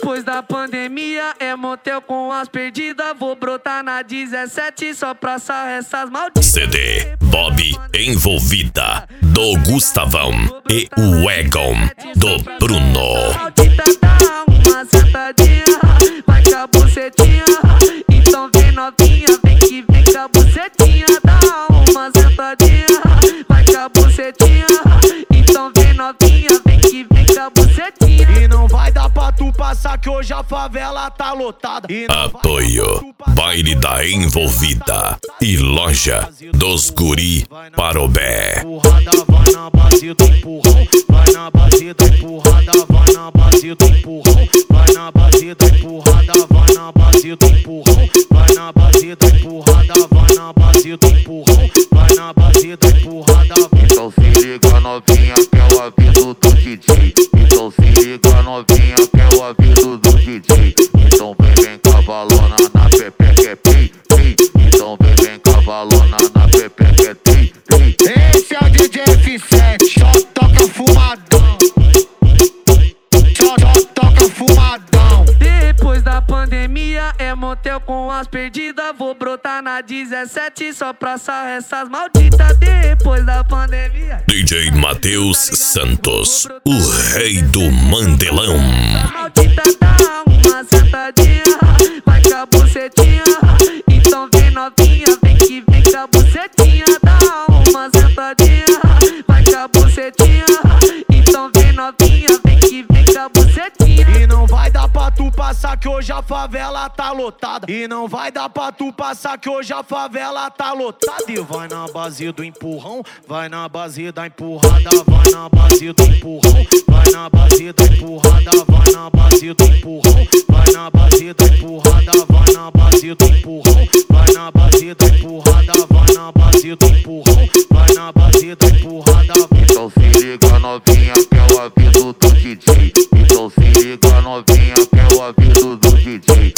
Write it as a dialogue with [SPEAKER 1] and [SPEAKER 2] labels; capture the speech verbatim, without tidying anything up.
[SPEAKER 1] Depois da pandemia é motel com as perdidas. Vou brotar na dezessete só pra sarrar essas malditas.
[SPEAKER 2] C D Bob Envolvida do Gustavão e o Egon do Bruno.
[SPEAKER 1] Maldita dá uma sentadinha, vai com a bucetinha. Então vem novinha, vem que vem com a bucetinha. Dá uma sentadinha, vai com a bucetinha. Então vem novinha, vem que vem com a bucetinha.
[SPEAKER 3] E não vai dar pra tu passar que hoje a favela tá lotada.
[SPEAKER 2] Apoio Baile da Envolvida e Loja dos Guri Parobé.
[SPEAKER 3] Empurrada, vai na base do empurrão, vai na base da empurrada, vai na base do empurrão, vai na base da empurrada, vai na base do empurrão, vai na base da empurrada, vai na base do empurrão, vai na base da empurrada.
[SPEAKER 4] Então se liga novinha que é o aviso do D J. Então se liga novinha que é o aviso do D J. Então vem vem cavalona na pepe que é pi, pi. Então vem vem cavalona na pepe que é tri, tri.
[SPEAKER 3] Esse é o D J F sete, só toca fumadão, só, só toca fumadão.
[SPEAKER 1] Depois da pandemia é motel com as perdidas. Vou brotar na dezessete só pra sarrar essas malditas. Depois da pandemia
[SPEAKER 2] D J Matheus Santos, o rei do Mandelão.
[SPEAKER 1] maldita dá uma sentadinha, vai com a bucetinha. Então vem novinha, vem que vem com a bucetinha. Dá uma sentadinha, vai com a bucetinha. Então vem novinha, vem que vem com a bucetinha.
[SPEAKER 3] E não vai dar pra tu passar que hoje a favela tá lotada. E não vai dar pra tu passar que hoje a favela tá lotada. E vai na base do empurrão, vai na base da empurrada, vai na base do empurrão, vai na base da empurrada, vai na base do empurrão, vai na base da empurrada, vai na base do empurrão, vai na base da empurrada, vai na base do empurrão, vai na base da empurrada.
[SPEAKER 4] Então se liga novinha que é o aviso do D J. Então se liga novinha que é o aviso do D J.